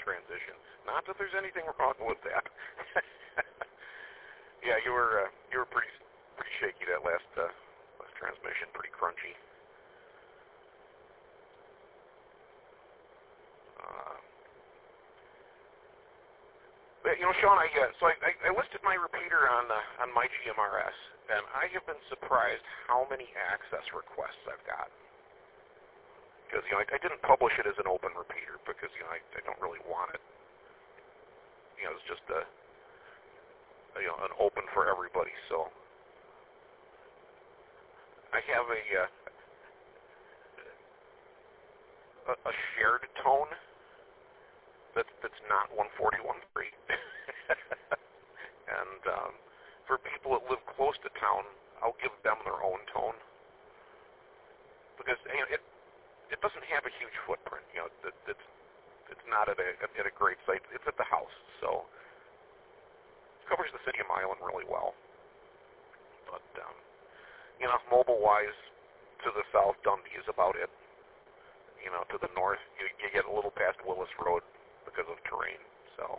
transition. Not that there's anything wrong with that. Yeah, you were pretty shaky that last transmission, pretty crunchy. But, Sean, I listed my repeater on my GMRS, and I have been surprised how many access requests I've gotten. Because I didn't publish it as an open repeater because I don't really want it. It's just an open for everybody. So I have a shared tone that's not 141.3. And for people that live close to town, I'll give them their own tone because it doesn't have a huge footprint. It's not at a great site. It's at the house, so it covers the city of Milan really well. But mobile-wise, to the south, Dundee is about it. To the north, you get a little past Willis Road because of terrain. So,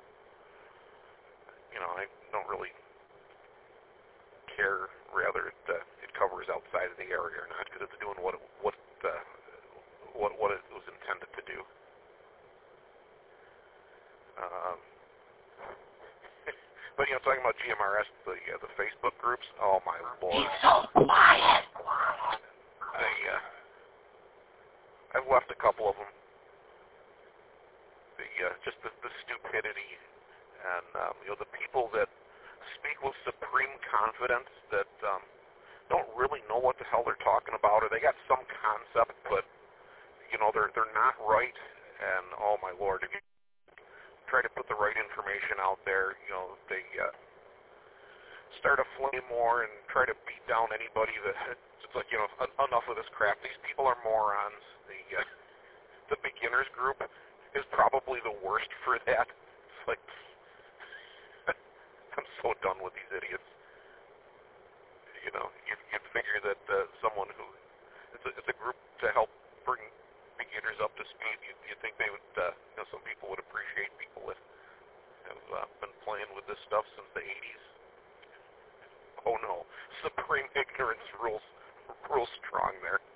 I don't really care whether it covers outside of the area or not because it's doing what it was intended to do. But talking about GMRS, the Facebook groups. Oh my Lord! He's so quiet. I've left a couple of them. Just the stupidity and the people that speak with supreme confidence that don't really know what the hell they're talking about, or they got some concept, but they're not right. And oh my Lord, if you try to put the right information out there, they start a flame war and try to beat down anybody that it's like enough of this crap. These people are morons. The beginners group is probably the worst for that. It's like I'm so done with these idiots. You'd figure that someone who it's a group to help bring beginners up to speed. You'd think they would, some people would appreciate people that have been playing with this stuff since the 80s. Oh no, supreme ignorance rules strong there.